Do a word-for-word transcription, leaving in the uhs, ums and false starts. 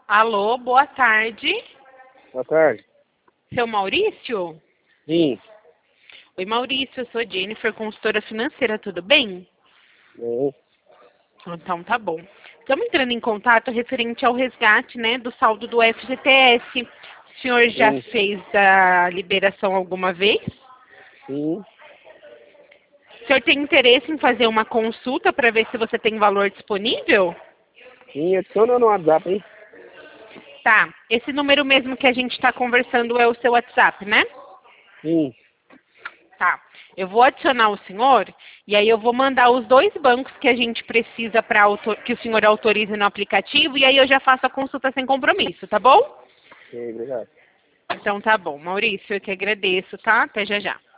Alô, boa tarde. Boa tarde. Seu Maurício? Sim. Oi, Maurício, eu sou a Jennifer, consultora financeira, tudo bem? Sim. Então tá bom. Estamos entrando em contato referente ao resgate, né, do saldo do F G T S. O senhor já Sim. fez a liberação alguma vez? Sim. O senhor tem interesse em fazer uma consulta para ver se você tem valor disponível? Sim, adiciona no WhatsApp, hein? Tá. Esse número mesmo que a gente está conversando é o seu WhatsApp, né? Sim. Tá. Eu vou adicionar o senhor e aí eu vou mandar os dois bancos que a gente precisa para que o senhor autorize no aplicativo e aí eu já faço a consulta sem compromisso, tá bom? Ok, obrigado. Então tá bom. Maurício, eu que agradeço, tá? Até já já.